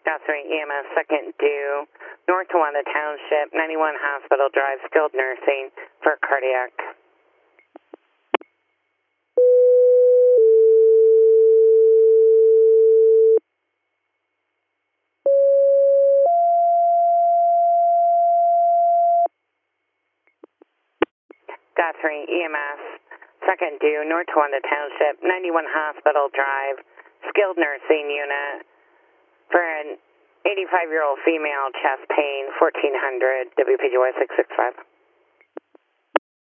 Guthrie EMS, second due, North Towanda Township, 91 Hospital Drive, skilled nursing for cardiac. Guthrie EMS, second due, North Towanda Township, 91 Hospital Drive, skilled nursing unit for an 85-year-old female, chest pain, 1400, WPGY 665.